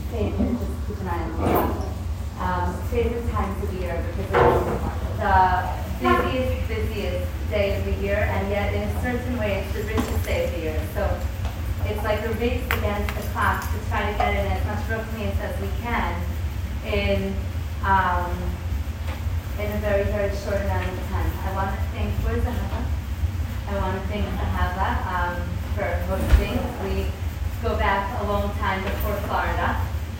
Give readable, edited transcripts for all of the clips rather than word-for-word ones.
favorite, just keep an eye on the clock. Favorite times of the year because it's the busiest day of the year, and yet in a certain way it's the richest day of the year. So it's like a race against the clock to try to get in as much ruchnius as we can in a very, very short amount of time. I want to thank, where's Ahava? I want to thank Ahava for hosting. We go back a long time before Florida.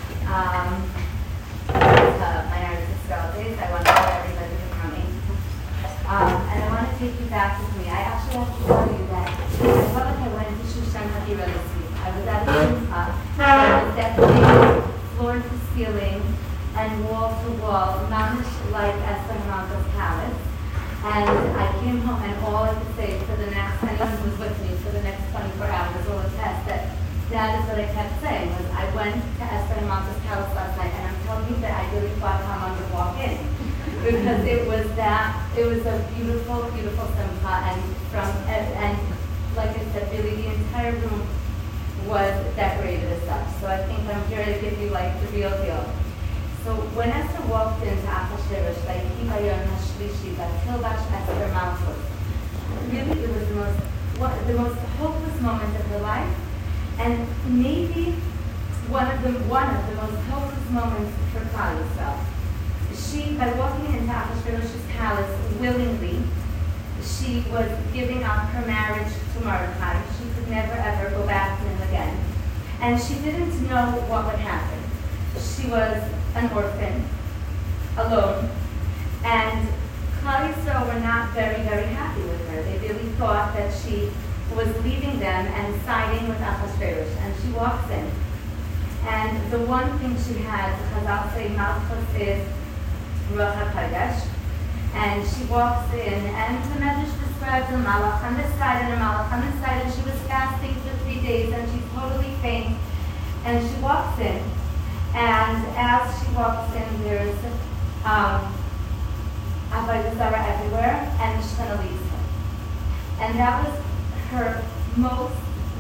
My Eretz Yisrael days. I want to thank everybody for coming. And I want to take you back with me. I actually have to tell you that I felt like I went to Shushan Hadira this week. I was at a simcha. I was decorated floor to ceiling and wall to wall, mamish like Esther Haman's palace. And I came home and all I could say for the next, anyone who was with me for the next 24 hours will attest that is what I kept saying, was I went to Esther Haman's palace last night and I'm telling you that I really thought Haman would walk in. Because it was a beautiful, beautiful simcha, and like I said, really the entire room was decorated as such. So I think I'm here to give you like the real deal. So when Esther walked into Achashverosh, like Kivayon Hashlishi, Batilbash Esther Malchus, really it was the most hopeless moment of her life, and maybe one of the most hopeless moments for Klal Yisrael. She, by walking into Achashverosh's palace willingly, she was giving up her marriage to Mordechai. She could never ever go back to him again. And she didn't know what would happen. She was an orphan, alone, and Klal Yisrael were not very, very happy with her. They really thought that she was leaving them and siding with Achashverosh. And she walks in. And the one thing she had, because I'll say Malchus is Ruach HaKodesh, and she walks in, and the Medrash describes a malach on this side and a malach on this side, and she was fasting for 3 days, and she's totally faint, and she walks in, and as she walks in, there's Avodah Zarah everywhere, and the Shechina leaves her. And that was her most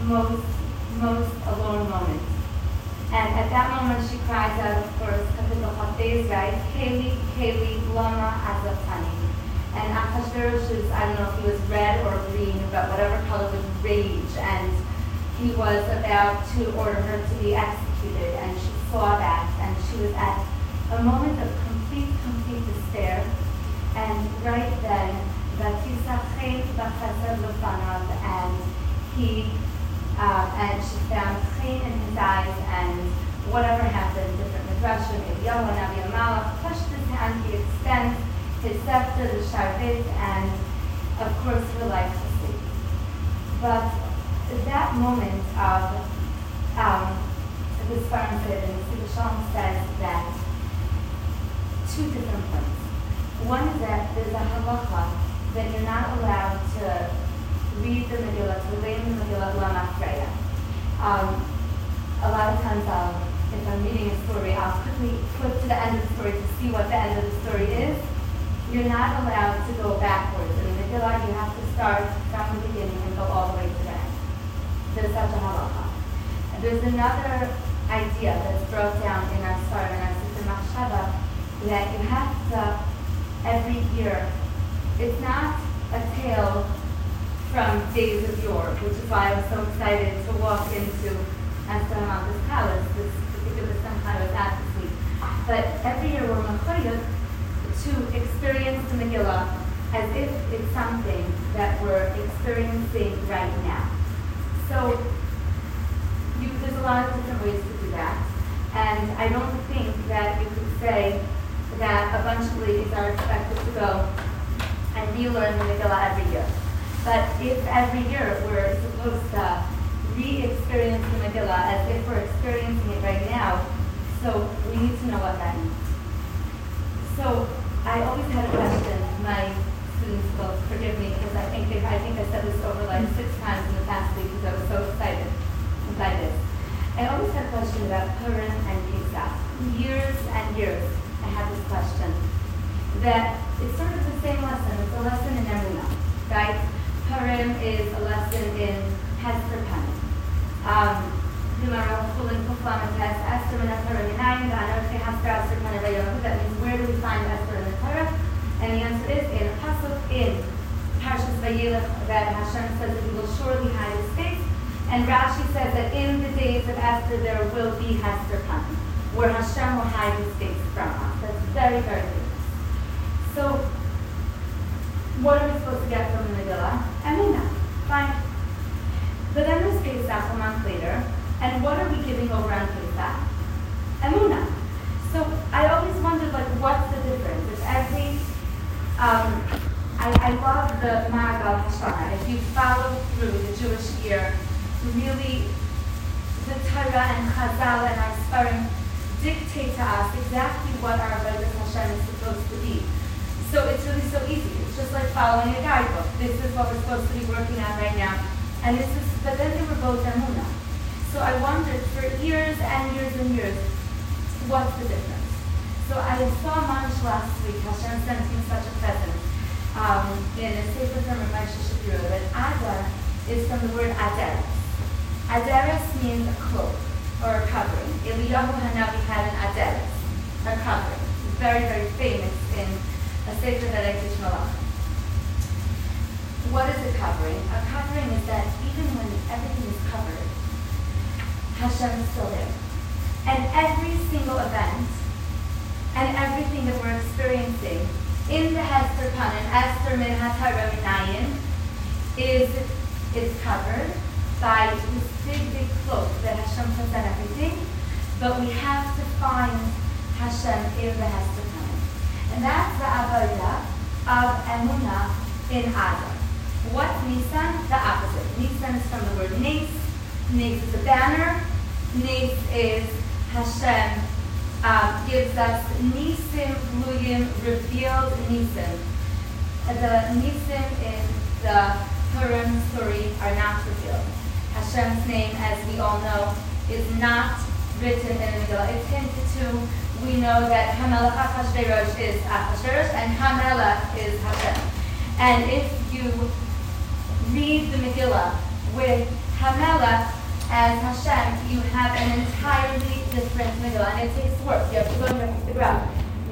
alone moment. And at that moment, she cries out, of course, right? Keli, Lama Azaptani. And Achashverosh, I don't know if he was red or green, but whatever color, was rage. And he was about to order her to be executed. And she saw that. And she was at a moment of complete despair. And right then, Vatisachet Bachasad Lefanav, and she found pain in his eyes, and whatever happened, different midrashim, maybe Yahweh, Navi Malach, touched his hand, he extends his scepter, the sharvit, and of course her life was saved. But that moment of the Sfarim said, and the Shalom says that two different points. One is that there's a halacha that you're not allowed to read the Megillah, to learn the Megillah Lamafreya. A lot of times if I'm reading a story, I'll quickly flip to the end of the story to see what the end of the story is. You're not allowed to go backwards. In the Megillah, you have to start from the beginning and go all the way to the end. There's such a halacha. And there's another idea that's brought down in our Sfarim, in our Sefer Machshava, that you have to, every year, it's not a tale from days of yore, which is why I was so excited to walk into Esther Haman's palace, this particular simcha I was at this week. But every year we're mechuyev to experience the Megillah as if it's something that we're experiencing right now. So there's a lot of different ways to do that. And I don't think that you could say that a bunch of ladies are expected to go and relearn the Megillah every year. But if every year we're supposed to re-experience the Megillah as if we're experiencing it right now, so we need to know what that means. So I always had a question. My students will forgive me because I think I said this over like 6 times in the past week because I was so excited by this. I always had a question about Purim and Pesach. Years and years I had this question. That it's sort of the same lesson. It's a lesson in Emunah, right? Purim is a lesson in Hester Penning. Esther that Hashem says that He will surely hide His face. And Rashi says that in the days of Esther there will be Hester Panim, where Hashem will hide His face from us. That's very, very good. So, what are we supposed to get from the Megillah? Emunah. Fine. But then there's Pesach a month later, and what are we giving over on Pesach? Emunah. So I always wondered, like, what's the difference? If every, I love the Ma'agal Hashanah. If you follow through the Jewish year, really, the Torah and Chazal and our Sfarim dictate to us exactly what our Avodas Hashem is supposed to be. So it's really so easy. It's just like following a guidebook. This is what we're supposed to be working on right now. And this is, but then they were both Emunah. So I wondered for years and years and years, what's the difference? So I saw Manish last week. Hashem sent me such a present in a sefer from Ramesh Shapiro that Adar is from the word Aderes. Aderes means a cloak or a covering. Eliyahu Hanavi had an Aderes, a covering. Very, very famous in a sefer that I teach Malach. What is a covering? A covering is that even when everything is covered, Hashem is still there. And every single event and everything that we're experiencing in the Hester Panim, Esther min HaTorah minayin, is covered by this big, big cloak that Hashem puts on everything, but we have to find Hashem in the Hester Panim. And that's the avodah of Emunah in Adar. What's Nisan? The opposite. Nisan is from the word Nes. Nes is a banner. Nes is Hashem gives us Nisim, Gluyim, revealed Nisim. The Nisim in the Purim story are not revealed. Hashem's name, as we all know, is not written in the Megillah. It's hinted to. We know that Hamelech Achashverosh is Achashverosh and Hamelech is Hashem. And if you read the Megillah with Hamelech as Hashem, you have an entirely different Megillah, and it takes work. You have to go and figure out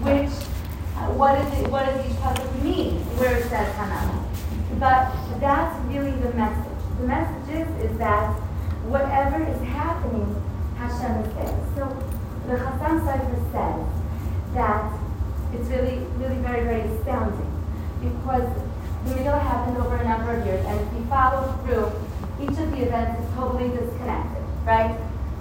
what does each pasuk mean where it says Hamelech. But that's really the message. The message is that whatever is happening, Hashem is there. So the Chasam Sofer says that it's really, really very, very astounding because the Megillah happened over a number of years, and if you follow through, each of the events is totally disconnected, right?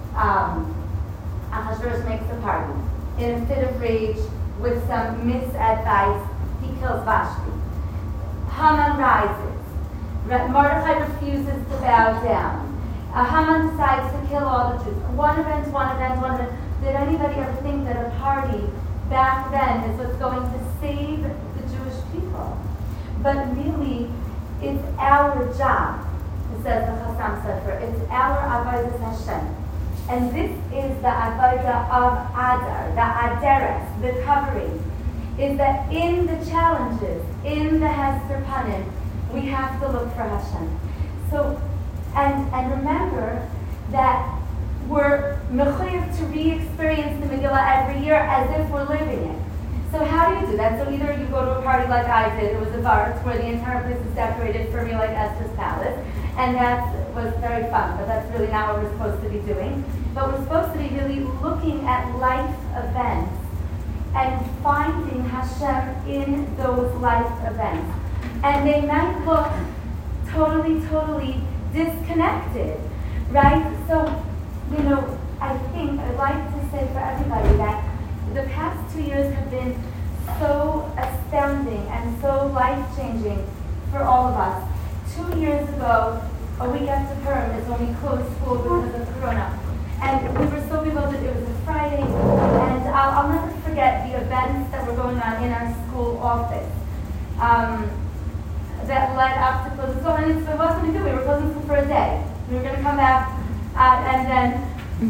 Ahasuerus makes a party. In a fit of rage, with some misadvice, he kills Vashti. Haman rises. Mordechai refuses to bow down. Haman decides to kill all the Jews. One event. Did anybody ever think that a party back then is what's going to save the Jewish people? But really, it's our job, says the Chasam Sofer. It's our avodas Hashem. And this is the avodah of Adar, the Aderes, the covering, is that in the challenges, in the Hester Panim, we have to look for Hashem. So, and remember that we're mechuyev to re-experience the Megillah every year as if we're living it. So how do you do that? So either you go to a party like I did, it was a Varts, where the entire place is decorated for me like Esther's Palace, and that was very fun, but that's really not what we're supposed to be doing. But we're supposed to be really looking at life events and finding Hashem in those life events. And they might look totally disconnected, right? So, I think I'd like to say for everybody that the past 2 years have been so astounding and so life-changing for all of us. 2 years ago, a week after Purim is when we closed school because of Corona. And we were so bewildered. It was a Friday, and I'll never forget the events that were going on in our school office that led up to closing school. And it wasn't to do. We were closing school for a day. We were going to come back, and then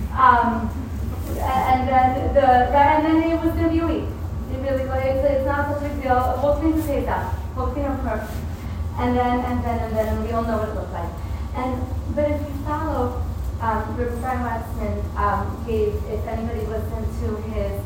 it was going to be a week. It really, it's not such a big deal. Whole thing to say that. Whole thing of course. And then we all know what it looked like. But if you follow, Rabbi Brian Waxman gave, if anybody listened to his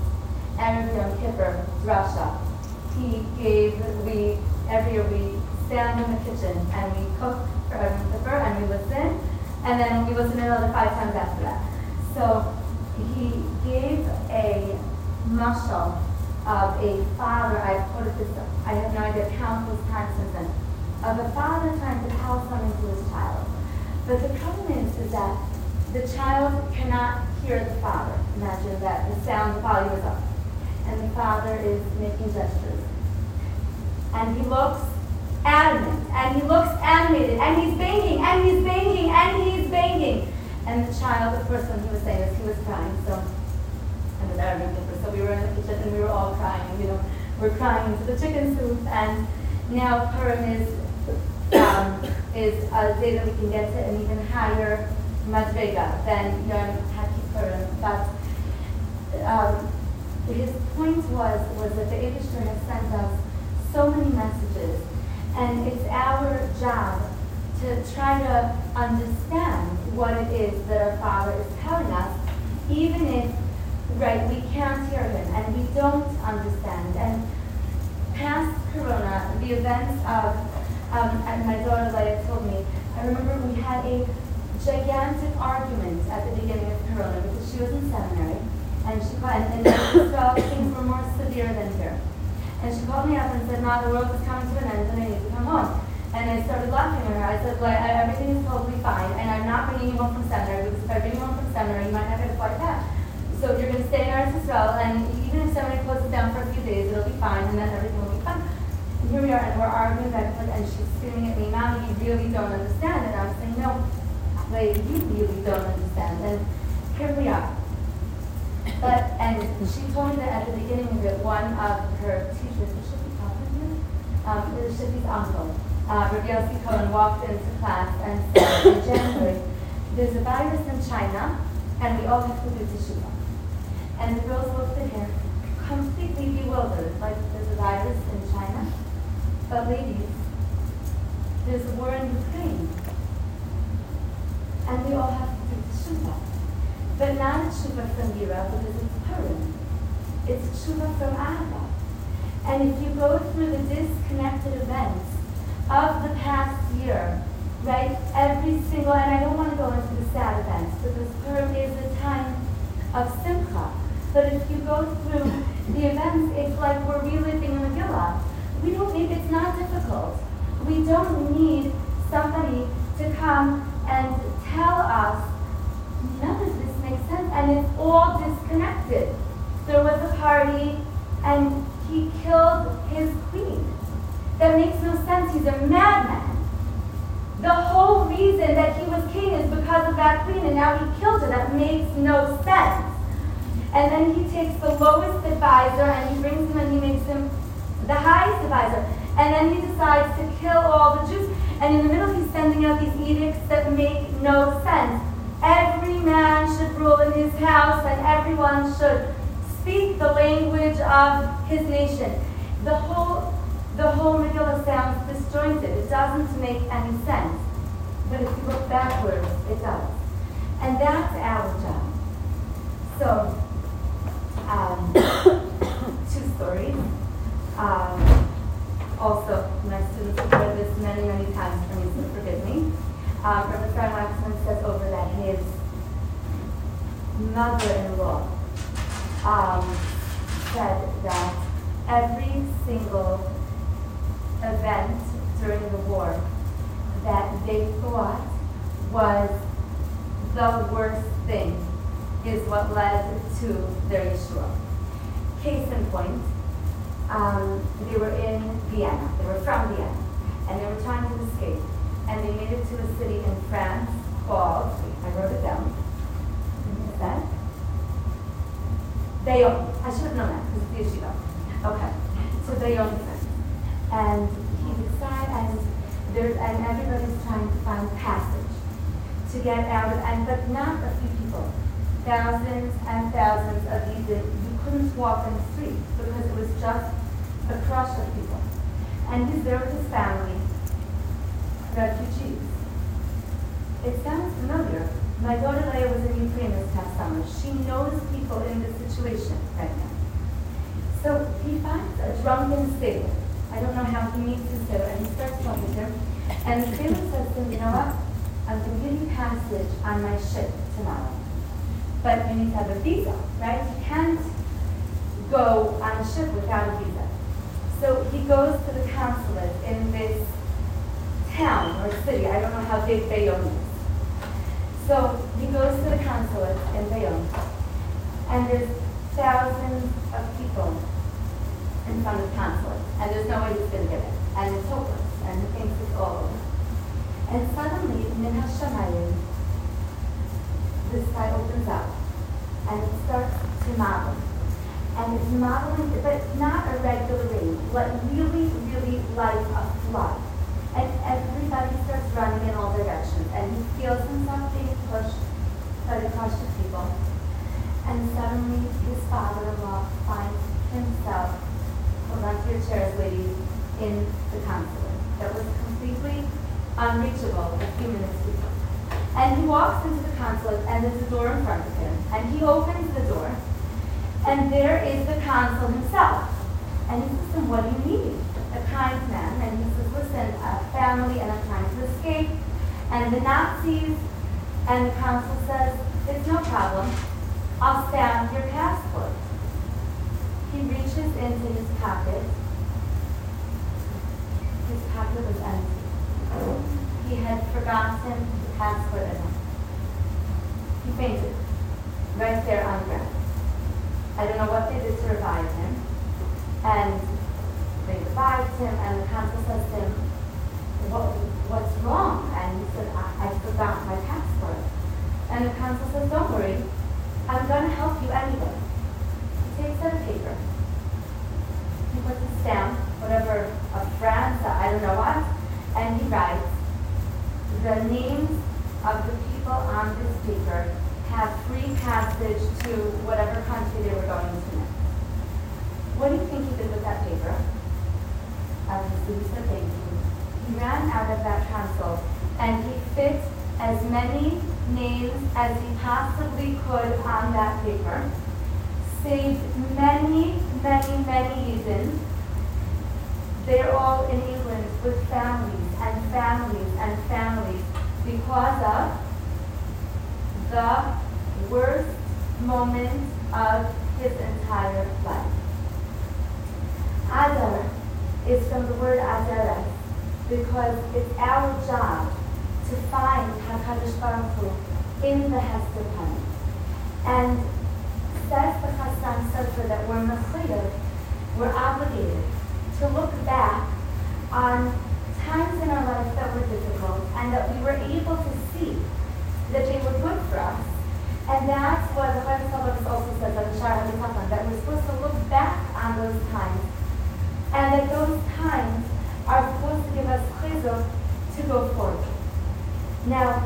Erev Yom Kippur Drasha, he gave, every year we stand in the kitchen and we cook and we listen, and then we listen another 5 times after that. So he gave a mashal of a father. I've quoted this, I have no idea, countless times since then, of a father trying to tell something to his child. But the problem is that the child cannot hear the father. Imagine that the sound, the volume is up, and the father is making gestures. And he looks adamant, and he looks animated, and he's banging, and he's banging, and he's banging. And the child, of course, when he was saying this, he was crying. So, and the Arabic difference. So we were in the kitchen, and we were all crying. We're crying into the chicken soup. And now Purim is a day that we can get to an even higher madrega than Yom HaKippurim. But his point was that the Eibishter has sent us so many messages, and it's our job to try to understand what it is that our Father is telling us, even if, we can't hear him and we don't understand. And past Corona, the events of, and my daughter Leah told me, I remember we had a gigantic argument at the beginning of Corona because she was in seminary, and she called, and in Israel things were more severe than here. And she called me up and said, "Ma, the world is coming to an end and I need to come home." And I started laughing at her. I said, "Well, everything is totally fine, and I'm not bringing you home from seminary, because if I bring you home from seminary, you might not get a flight back. So you're going to stay in Eretz Yisrael, and even if seminary closes down for a few days, it'll be fine, and then everything will be fine." And here we are, and we're arguing back and forth, and she's screaming at me, "Mommy, you really don't understand." And I was saying, "No, like, you really don't understand." And here we are. And she told me that at the beginning of it, one of her teachers, Shifty's uncle, Rabbi Yossi Cohen, walked into class and said, in January, "There's a virus in China, and we all have to do teshuva." And the girls looked at him completely bewildered, like, there's a virus in China? But ladies, there's a war in Ukraine, and we all have to do teshuva. But not a tshuva from Yira, because it's Purim. It's tshuva from Ahava. And if you go through the disconnected events of the past year, every single, and I don't want to go into the sad events, because Purim is a time of simcha. But if you go through the events, it's like we're reliving a Megillah. It's not difficult. We don't need somebody to come and tell us, none of this makes sense, and it's all disconnected. There was a party, and he killed his queen. That makes no sense. He's a madman. The whole reason that he was king is because of that queen, and now he killed her. That makes no sense. And then he takes the lowest advisor, and he brings him, and he makes him the highest advisor. And then he decides to kill all the Jews. And in the middle, he's sending out these edicts that make no sense. Every man should rule in his house, and everyone should speak the language of his nation. The whole Megillah sounds disjointed. It doesn't make any sense. But if you look backwards, it does. And that's our job. So, 2 stories. Also, my students have heard this many, many times from me, so forgive me. Rabbi Fred Waxman says over that his mother-in-law said that every single event during the war that they thought was the worst thing is what led to their Yeshua. Case in point, they were in Vienna. They were from Vienna, and they were trying to escape. And they made it to a city in France called, I wrote it down. What is that? Bayonne. I should have known that because it's the yeshiva. Okay. So Bayonne France. And he decided, and everybody's trying to find passage to get out of, but not a few people. Thousands and thousands of you couldn't walk in the street because it was just a crush of people. And he's there with his family, refugees. It sounds familiar. My daughter Leah was in Ukraine this past summer. She knows people in this situation right now. So he finds a drunken sailor, I don't know how he meets his Sefer, and he starts talking to him. And the Sefer says to him, you know what? I'm going to give you passage on my ship tomorrow. But you need to have a visa, right? You can't go on a ship without a visa. So he goes to the consulate in this town or city. I don't know how big Bayonne is. So he goes to the consulate in Bayonne, and there's thousands of people in front of the consulate, and there's no way he's going to get it. And it's hopeless, and he thinks it's all over. And suddenly, Min HaShamayim, the sky opens up, and it starts to model. And it's modeling, but not a regular rain, but really, really like a flood. And everybody starts running in all directions, and he feels himself being pushed by the crushed people. And suddenly, his father-in-law finds himself, hold on to your chairs, ladies, in the consulate that was completely unreachable a few minutes before. And he walks into the consulate, and there's a door in front of him, and he opens the door, and there is the consul himself. And he says to him, what do you need? A kind man. And he says, listen, a family, and I'm trying to escape. And the Nazis, and the consul says, it's no problem. I'll stamp your passport. He reaches into his pocket. His pocket was empty. He had forgotten the passport at home. He fainted right there on the ground. I don't know what they did to revive him. And they revived him, and the consul says to him, what's wrong? And he said, I forgot my passport. And the consul says, don't worry, I'm going to help you anyway. He takes out a paper. He puts a stamp, whatever, of France, I don't know what, and he writes, the names of the people on this paper have free passage to whatever country they were going to next. What do you think he did with that paper? Obviously, he said thank you. He ran out of that consul, and he fit as many names as he possibly could on that paper, saved many, many, many Yidden. They're all in England with families and families and families because of the worst moment of his entire life. Adar is from the word Adares because it's our job to find HaKadosh Baruch Hu in the Hester Panim. And says the Chasam Sofer that we're mechuyev, we're obligated to look back on times in our life that were difficult and that we were able to see that they were good for us. And that's what the Chaim Salvador also says on the Shara HaBitachon, that we're supposed to look back on those times, and that those times are supposed to give us chizuk to go forward. Now,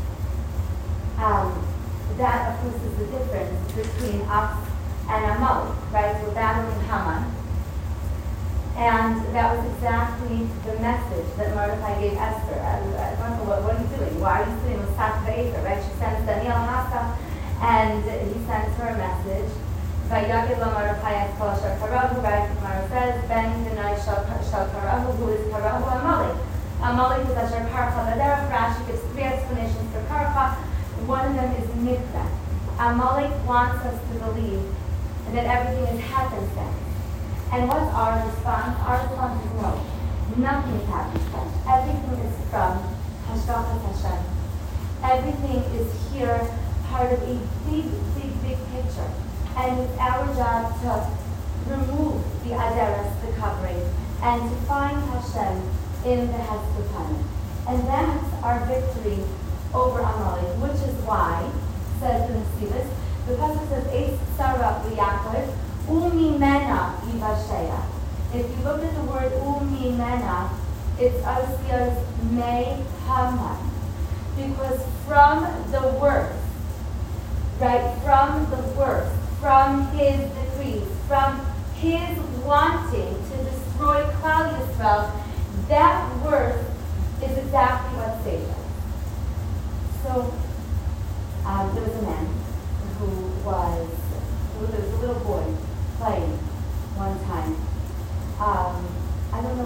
that of course is the difference between us and Amalek, right? We're battling Haman. And that was exactly the message that Mordechai gave Esther. What are you doing? Why are you sitting with Sat V'Efer, right? She sends Daniel Hasa, and he sends her a message. Vayagid lo Mordechai es kol asher karahu, right? Gemara says, Ben Dinai shel karahu, who is karahu Amalek. Amalek is asher karcha v'derech. Rashi gives three explanations for karcha. One of them is mikveh. Amalek wants us to believe that everything is happenstance. And what's our response? Our response is no. Nothing is happenstance. Everything is from Hashgachas Hashem. Everything is here, part of a big, big, big picture. And it's our job to remove the Adaras, the covering, and to find Hashem in the Hester Panim. And that's our victory over Amalek, which is why, says the Nesivos, the pasuk says, Eis Sarah Yaakov, Umimena Yivashea. If you look at the word Umimena, it's Osios Me Haman. Because from the worst, right, from the worst, from his decrees, from his wanting to destroy Klal Yisrael, that worst is exactly what saved us. So, there was a man there was a little boy playing one time. I don't know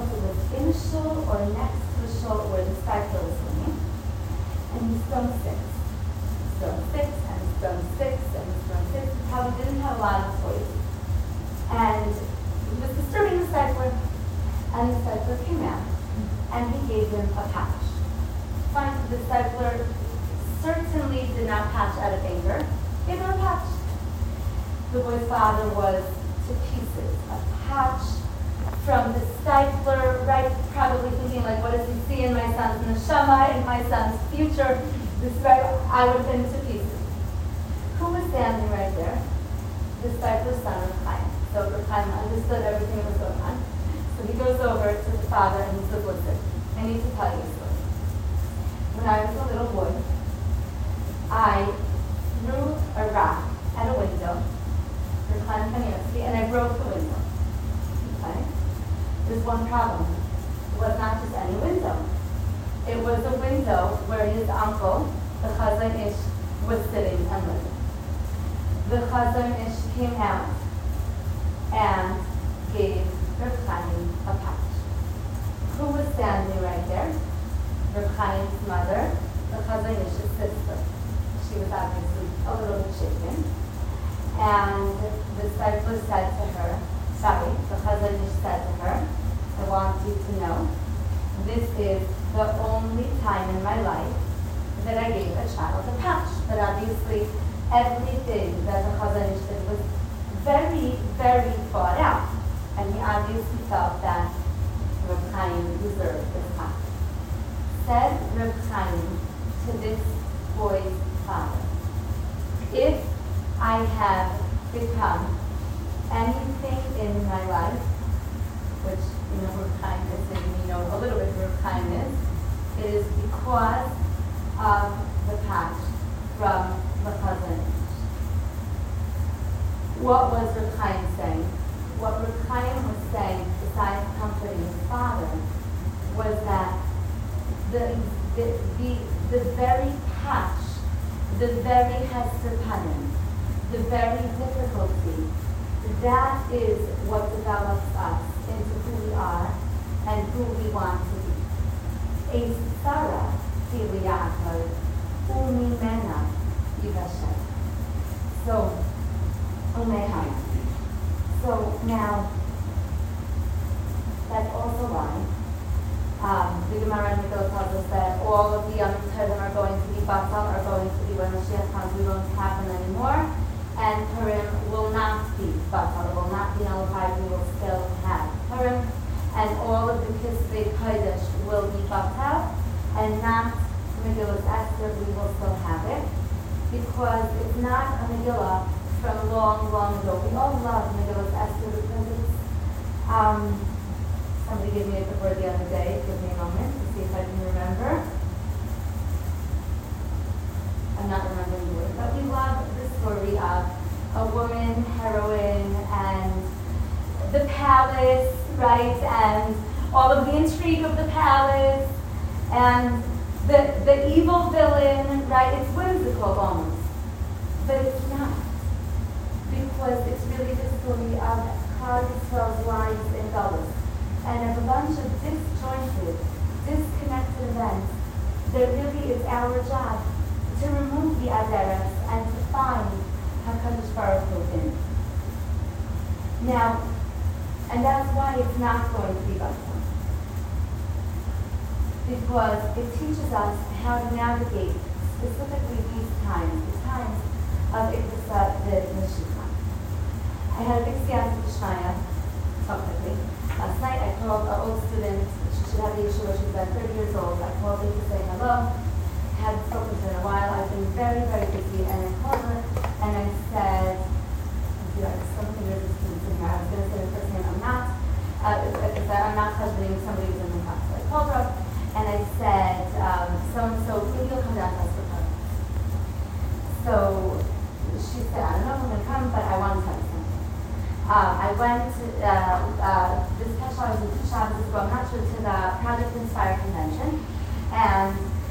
discipler certainly did not patch out of anger. Gave her a patch. The boy's father was to pieces. A patch from the discipler, right? Probably thinking like, what does he see in my son's neshama, in my son's future? This right, I would have been to pieces. Who was standing right there? The discipler's son, Reb Chaim. So Reb Chaim understood everything that was going on. So he goes over to the father and he says, listen, I need to tell you a story. When I was a little boy, I threw a rock at a window, Reb Chaim Kanievsky, and I broke the window. Okay? There's one problem. It was not just any window. It was a window where his uncle, the Chazon Ish, was sitting and living. The Chazon Ish came out and gave Reb Chaim a patch. Who was standing right there? Reb Chaim's mother, the Chazon Ish's sister. She was obviously a little bit shaken. And the disciple said to her, the Chazon Ish said to her, I want you to know, this is the only time in my life that I gave a child a patch. But obviously, everything that the Chazon Ish did was very, very thought out. And he obviously felt that Reb Chaim deserved this patch. Said Reb Chaim to this boy's father, if I have become anything in my life, which Reb Chaim is saying, a little bit Reb Chaim is, it is because of the patch from the Chazon Ish. What was Reb Chaim saying? What Reb Chaim was saying, besides comforting his father, was that the very patch, the very hester panim, the very difficulty, that is what develops us into who we are and who we want to be. A Sarah Yaakov umimena yivashem. So, umehai. So now, that's also why the Gemara in Megillah tells us that all of the Yom Tov are going to be Batal, are going to be when Mashiach comes, we won't have them anymore. And Purim will not be Batal, will not be nullified, we will still have Purim. And all of the Kisvei Kodesh will be Batal, and not Megillah Esther, we will still have it. Because it's not a Megillah from long, long ago. We all love Megillah Esther because it's, somebody gave me a good word the other day. Give me a moment to see if I can remember. I'm not remembering the word, but we love the story of a woman, heroine, and the palace, right? And all of the intrigue of the palace, and the evil villain, right? It's whimsical almost, but it's not, because it's really the story of Klal Yisrael's lives in Galus. And of a bunch of disjointed, disconnected events, that really is our job to remove the Aderes and to find HaKadosh Baruch Hu in. Now, and that's why it's not going to be Batal. Because it teaches us how to navigate specifically these times, the times of Ikvasa the Neshika. I had a big siyasa d'shmaya, technically. Last night I called an old student. She should have the yeshiva. She's about 30 years old. I called her to say hello. Hadn't spoken to her in a while. I've been very, very busy. And I called her and I said, there's something resistance in here. I was going to say the first name. I'm not. I'm not husbanding somebody who's in the house. So I called her up and I said, so maybe you'll come down to us for her. So she said, I don't know if I'm going to come, but I want to tell you something. I went this past Shabbos and 2 Shabbos ago, I'm not sure, to the Project Inspire convention, and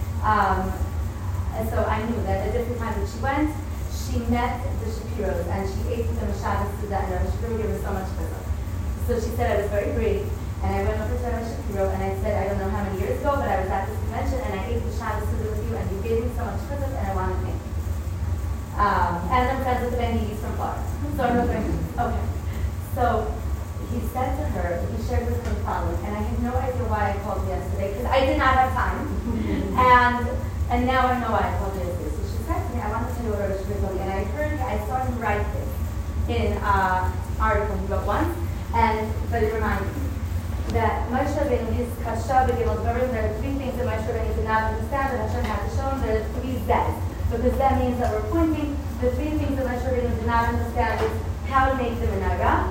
so I knew that at different times that she went, she met the Shapiros and she ate with them a Shabbos to that, and Shapiro gave her so much chizuk. So she said I was very brave, and I went over to Rabbi Shapiro and I said, I don't know how many years ago, but I was at this convention and I ate the Shabbos with you, and you gave me so much chizuk, and I wanted to thank you. And I'm friends with the Benedis from Florida, so I know okay. So he said to her, he shared with her the following, and I have no idea why I called yesterday, because I did not have time. And And now I know why I told you this. So she said to me, I want to tell you what Rabbi Shapiro told me. And I saw him write this in an article he wrote once, but it reminded me that Moshe Rabbeinu, his kasha b'gilot dvarim, there are three things that Moshe Rabbeinu did not understand that Hashem had to show him. There are three zes, because that means that we're pointing. The three things that Moshe Rabbeinu did not understand is how to make the menorah,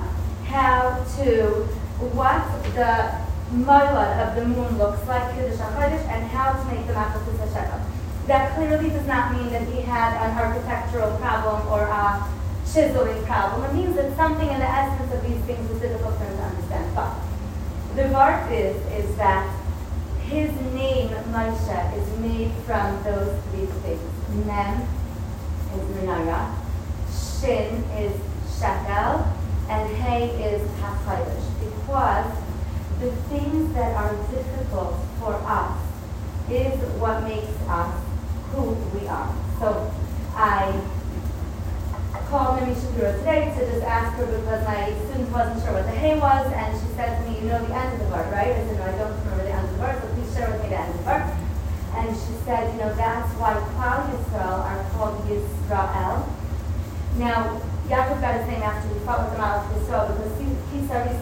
what the moilad of the moon looks like, Kiddush HaChodesh, and how to make the Machlokas HaShekel. That clearly does not mean that he had an architectural problem or a chiseling problem. It means that something in the essence of these things is difficult for him to understand. But the part is that his name, Moshe, is made from those three things. Mem is menorah, Shin is shekel, and Hey is HaChodesh. Because the things that are difficult for us is what makes us who we are. So I called Mimi Shapiro today to just ask her because my student wasn't sure what the Hey was, and she said to me, you know the end of the word, right? I said, no, I don't remember the end of the word, so please share with me the end of the word. And she said, that's why Klal Yisrael are called Yisrael. Now, Yaakov got his name after he fought with the Malach Yisrael because he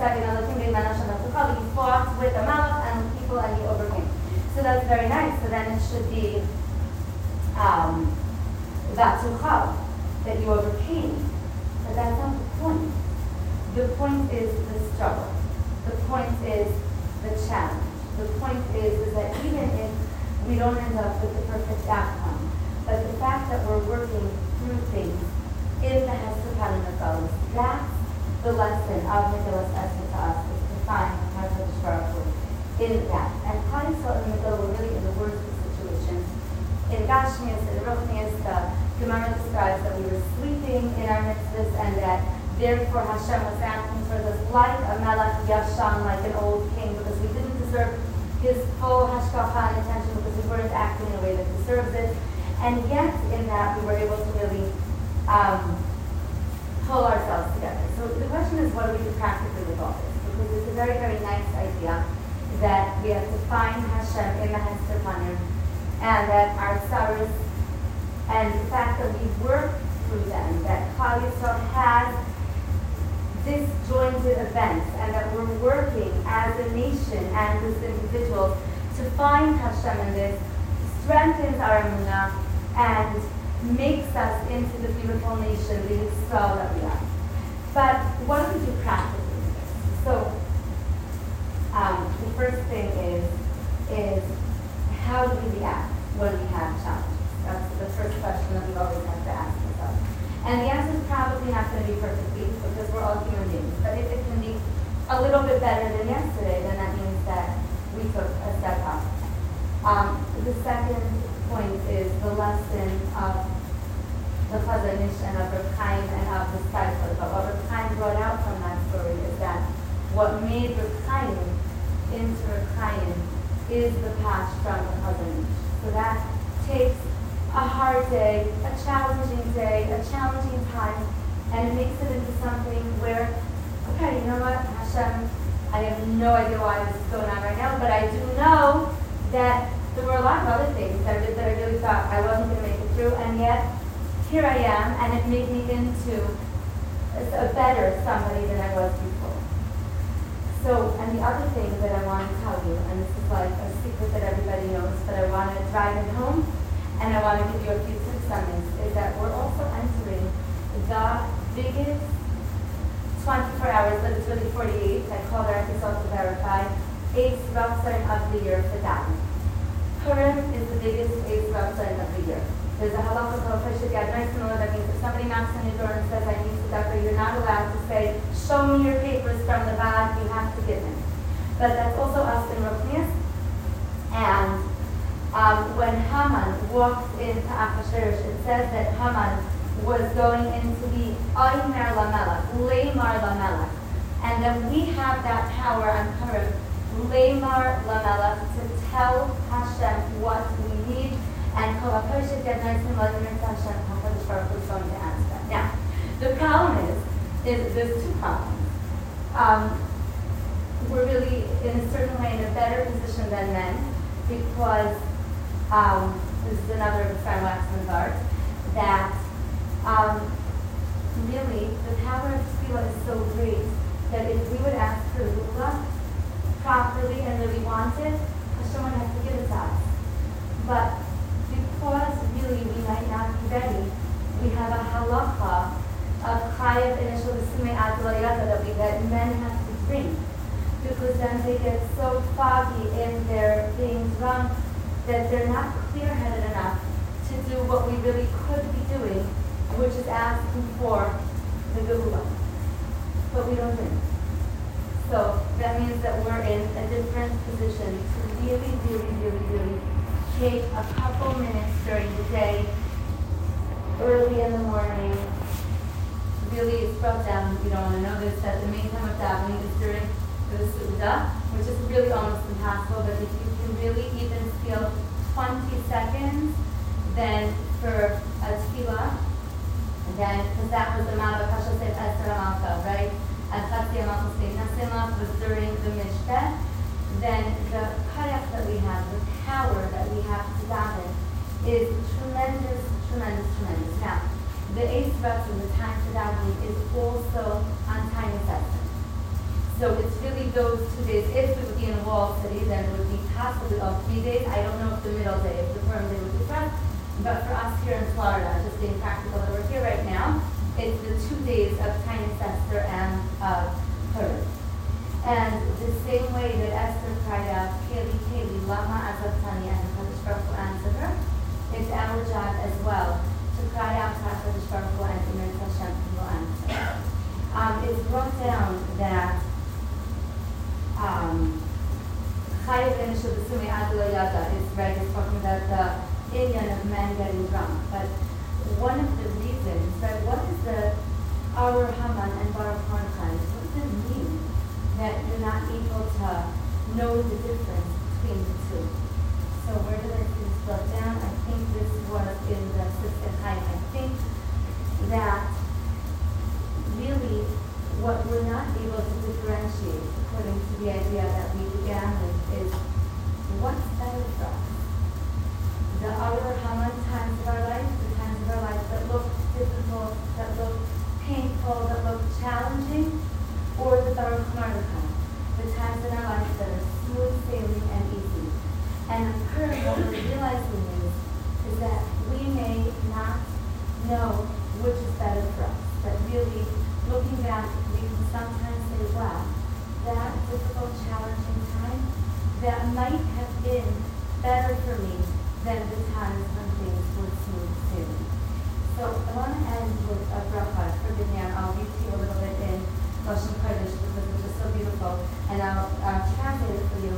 fought with the Malach and the people and he overcame. So that's very nice. So then it should be Vatuchal, that you overcame. But that's not the point. The point is the struggle. The point is the challenge. The point is that even if we don't end up with the perfect outcome, but the fact that we're working through things in the Hester Panim, that's the lesson of Megillas Esther to us, is to find HaKadosh Baruch Hu in that. And Klal Yisrael in the Megillah were really in the worst of situations. In Gashmias, in Ruchnias, the Gemara describes that we were sleeping in our mitzvahs and that therefore Hashem was acting towards us like a Melech Yashan, like an old king, because we didn't deserve his full hashgacha and attention because we weren't acting in a way that deserves it. And yet in that we were able to really pull ourselves together. So the question is, what do we do practically with all this? Because it's a very, very nice idea that we have to find Hashem in the Hester Panim, and that our tzaros and the fact that we work through them, that Klal Yisrael has disjointed events, and that we're working as a nation and as individuals to find Hashem in this, strengthens our emunah and makes us into the beautiful nation, the Yisrael that we are. But what do we do practically with this? So the first thing is how do we react when we have challenges? That's the first question that we always have to ask ourselves. And the answer is probably not going to be perfectly because we're all human beings. But if it can be a little bit better than yesterday, then that means that we took a step up. The second point is the lesson of the Chazon Ish and of Reb Chaim and of the Sefer. But what Reb Chaim brought out from that story is that what made Reb Chaim into Reb Chaim is the patch from the Chazon Ish. So that takes a hard day, a challenging time, and it makes it into something where, okay, you know what, Hashem, I have no idea why this is going on right now, but I do know that there were a lot of other things that I really thought I wasn't going to make it through, and yet here I am, and it made me into a better somebody than I was before. So, and the other thing that I want to tell you, and this is like a secret that everybody knows, but I want to drive it home, and I want to give you a few tips on this, is that we're also entering the biggest 24 hours, but it's really 48, I called our episode to verify, Eis Ratzon of the year for that. Purim is the biggest Eis Ratzon of the year. There's a halacha called Pesach Yad Noisanola that means if somebody knocks on your door and says, I need tzedakah, you're not allowed to say, show me your papers from the bag, you have to give him. But that's also us in Ruchnias. And when Haman walked into Achashverosh, it says that Haman was going into the Aymer Lamelech, Leimar Lamelech. And then we have that power on Purim, Leimar Lamelech, to tell Hashem what we need. And Kol HaPoshet Yad Noisanola V'Yirtzeh Hashem, HaKadosh Baruch Hu is going to answer that. Now, the problem is there's two problems. We're really, in a certain way, in a better position than men, because this is another Star Waxman's art, that really the power of tefillah is so great that if we would ask for Lula properly and really want it, Hashem would have to give it to us. But because really we might not be ready, we have a halacha of chayav initial v'sumei adlayata that men have to bring, because then they get so foggy in their being drunk that they're not clear-headed enough to do what we really could be doing, which is asking for the geula. But we don't drink. So that means that we're in a different position to really take a couple minutes during the day, early in the morning. Really, it's brought down, you don't want to know this, that the main time of davening is during the Suda, which is really almost impossible, but if you can really even feel 20 seconds, then for a tefillah, then, because that was the Malach Hashasef Esther Amalka, right? As Chatzi Amalka State Nasimach was during the Mishpeh, then the kayak that we have, the power that we have to daven, is tremendous. Now, the Eis Ratzon, the time for davening, is also on time assessment. So it's really those 2 days. If it would be in a walled city, then it would be possibly all 3 days. I don't know if the middle day, if the firm day would be first. But for us here in Florida, just being practical that we're here right now, it's the 2 days of Tiny Esther and Purim. And the same way that Esther cried out, Keli, Lama Azavtani, and the Kadosh Baruch Hu answered her, it's our job as well to cry out to HaKadosh Baruch Hu and Emet Hashem will answer. It's brought down that Chayav Inishal B'Sumei Adula Yada is right, it's talking about the Indian of men getting drunk. But one of the reasons, right, what is the Arur Haman and Baruch Mordechai? What does it mean that you're not able to know the difference between the two? So where did I see this brought down? I think this was in the Sifkei Chaim. I think that really what we're not able to differentiate, according to the idea that we began with, is what's better for us. The other Haman times of our life, the times of our life that look difficult, that look painful, that look challenging, or the Baruch Mordechai, the times in our life that are smooth sailing and easy. And currently what we're realizing is that we may not know which is better for us. That really, looking back, we can sometimes say, wow, that difficult, challenging time, that might have been better for me than the times when things were smooth sailing. So I want to end with a bracha. Forgive me, I'll read to you a little bit in Lashon Kodesh because it's just so beautiful, and I'll translate it for you.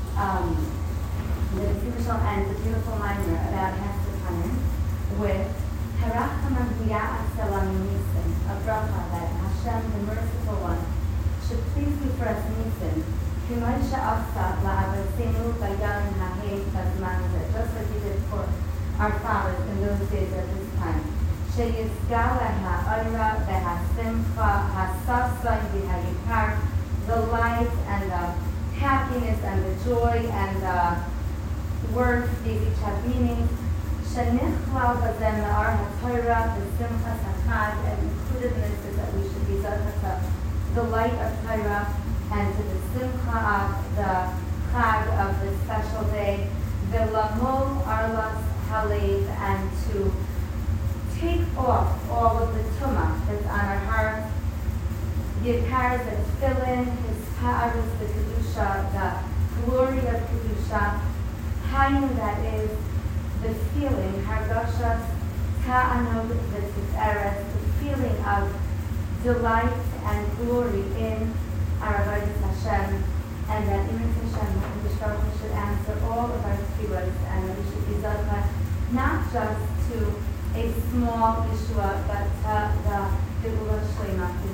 The Tzimmer ends a beautiful mimer about Hester Kanim with Harach Haman B'Ya'at Salam Nisim, a bracha that Hashem, the merciful one, should please do for us Nisim, K'may she'asa la'avosenu b'yamim ha'hem b'zman hazeh, just like he did for our fathers in those days at this time. She'yizgal ha'ora v'ha'simcha ha'sasai v'ha'yikar, the light and the happiness and the joy and the words, these each have meanings. Shenichlal b'zem me'ar ha'torah v'simcha ha'chag, and included in this is that we should be zochet the light of Torah and to the simcha of the chag of the special day, the lamol arlas halev, and to take off all of the tumah that's on our hearts, the yikaras that fill in his pa'arus, the kedusha, the glory of kedusha, hainu, that is the feeling, hargashas ta'anot v'tiferet, the feeling of delight and glory in our avodas Hashem, and that Emet Hashem, HaKadosh Baruch Hu, should answer all of our tefillos, and that we should be zochet not just to a small Yeshua, but to the Geula Shlema.